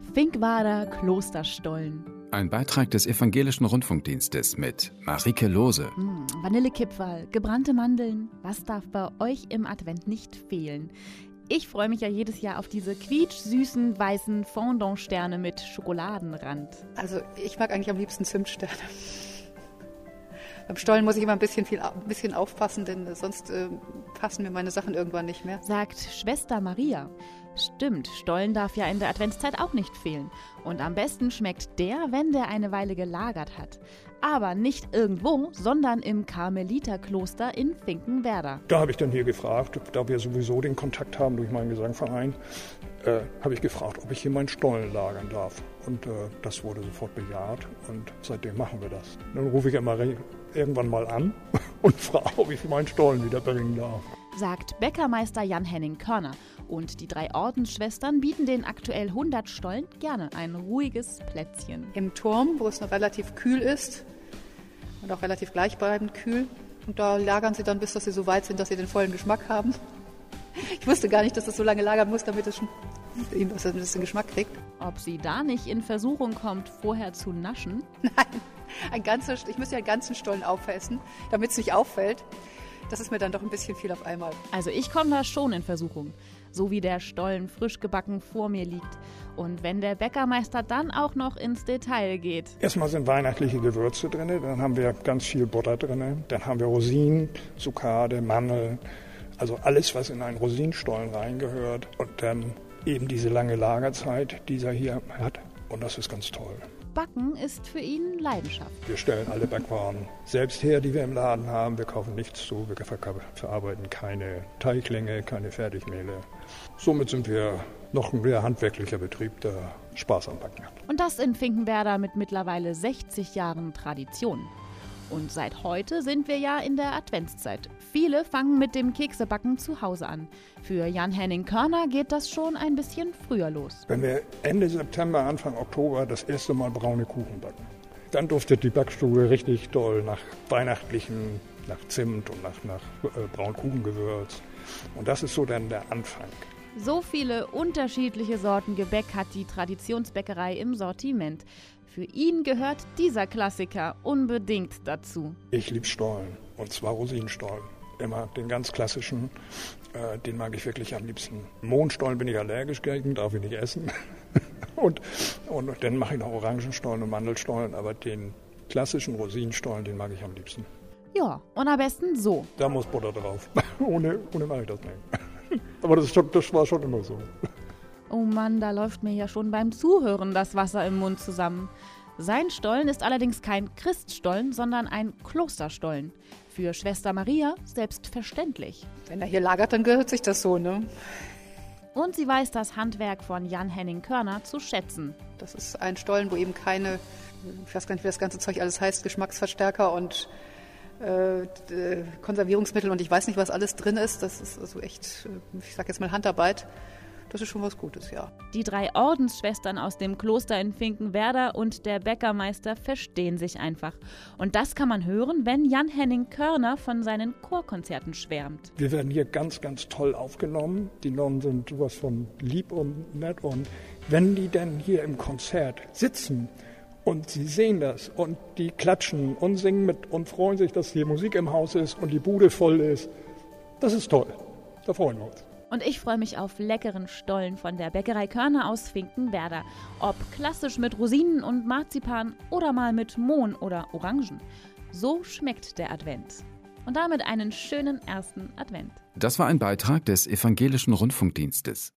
Finkwader Klosterstollen. Ein Beitrag des Evangelischen Rundfunkdienstes mit Marike Lohse. Vanillekipferl, gebrannte Mandeln. Was darf bei euch im Advent nicht fehlen? Ich freue mich ja jedes Jahr auf diese quietschsüßen weißen Fondant-Sterne mit Schokoladenrand. Also ich mag eigentlich am liebsten Zimtsterne. Beim Stollen muss ich immer ein bisschen aufpassen, denn sonst passen mir meine Sachen irgendwann nicht mehr. Sagt Schwester Maria. Stimmt, Stollen darf ja in der Adventszeit auch nicht fehlen. Und am besten schmeckt der, wenn der eine Weile gelagert hat. Aber nicht irgendwo, sondern im Karmeliterkloster in Finkenwerder. Da habe ich dann hier gefragt, da wir sowieso den Kontakt haben durch meinen Gesangverein, habe ich gefragt, ob ich hier meinen Stollen lagern darf. Und das wurde sofort bejaht und seitdem machen wir das. Dann rufe ich immer irgendwann mal an und frage, ob ich meinen Stollen wieder bringen darf. Sagt Bäckermeister Jan-Henning Körner. Und die 3 Ordensschwestern bieten den aktuell 100 Stollen gerne ein ruhiges Plätzchen. Im Turm, wo es noch relativ kühl ist und auch relativ gleichbleibend kühl. Und da lagern sie dann, bis dass sie so weit sind, dass sie den vollen Geschmack haben. Ich wusste gar nicht, dass es so lange lagern muss, damit es den Geschmack kriegt. Ob sie da nicht in Versuchung kommt, vorher zu naschen? Nein, ich müsste ja einen ganzen Stollen aufessen, damit es nicht auffällt. Das ist mir dann doch ein bisschen viel auf einmal. Also ich komme da schon in Versuchung, so wie der Stollen frisch gebacken vor mir liegt. Und wenn der Bäckermeister dann auch noch ins Detail geht. Erstmal sind weihnachtliche Gewürze drin, dann haben wir ganz viel Butter drin, dann haben wir Rosinen, Zuckade, Mandeln, also alles, was in einen Rosinenstollen reingehört. Und dann eben diese lange Lagerzeit, die er hier hat. Und das ist ganz toll. Backen ist für ihn Leidenschaft. Wir stellen alle Backwaren selbst her, die wir im Laden haben. Wir kaufen nichts zu, wir verarbeiten keine Teiglänge, keine Fertigmehle. Somit sind wir noch ein sehr handwerklicher Betrieb, der Spaß am Backen hat. Und das in Finkenwerder mit mittlerweile 60 Jahren Tradition. Und seit heute sind wir ja in der Adventszeit. Viele fangen mit dem Keksebacken zu Hause an. Für Jan-Henning Körner geht das schon ein bisschen früher los. Wenn wir Ende September, Anfang Oktober das erste Mal braune Kuchen backen, dann duftet die Backstube richtig doll nach Weihnachtlichen, nach Zimt und nach Braunkuchengewürz. Und das ist so dann der Anfang. So viele unterschiedliche Sorten Gebäck hat die Traditionsbäckerei im Sortiment. Für ihn gehört dieser Klassiker unbedingt dazu. Ich liebe Stollen, und zwar Rosinenstollen. Immer den ganz klassischen, den mag ich wirklich am liebsten. Mohnstollen bin ich allergisch gegen, darf ich nicht essen. und dann mache ich noch Orangenstollen und Mandelstollen, aber den klassischen Rosinenstollen, den mag ich am liebsten. Ja, und am besten so. Da muss Butter drauf. ohne mache ich das nicht. Aber das war schon immer so. Oh Mann, da läuft mir ja schon beim Zuhören das Wasser im Mund zusammen. Sein Stollen ist allerdings kein Christstollen, sondern ein Klosterstollen. Für Schwester Maria selbstverständlich. Wenn er hier lagert, dann gehört sich das so, ne? Und sie weiß das Handwerk von Jan-Henning Körner zu schätzen. Das ist ein Stollen, wo eben keine, ich weiß gar nicht, wie das ganze Zeug alles heißt, Geschmacksverstärker und Konservierungsmittel und ich weiß nicht, was alles drin ist. Das ist also echt, ich sag jetzt mal Handarbeit. Das ist schon was Gutes, ja. Die 3 Ordensschwestern aus dem Kloster in Finkenwerder und der Bäckermeister verstehen sich einfach. Und das kann man hören, wenn Jan-Henning Körner von seinen Chorkonzerten schwärmt. Wir werden hier ganz, ganz toll aufgenommen. Die Nonnen sind sowas von lieb und nett. Und wenn die dann hier im Konzert sitzen und sie sehen das und die klatschen und singen mit und freuen sich, dass hier Musik im Haus ist und die Bude voll ist, das ist toll. Da freuen wir uns. Und ich freue mich auf leckeren Stollen von der Bäckerei Körner aus Finkenwerder. Ob klassisch mit Rosinen und Marzipan oder mal mit Mohn oder Orangen. So schmeckt der Advent. Und damit einen schönen ersten Advent. Das war ein Beitrag des Evangelischen Rundfunkdienstes.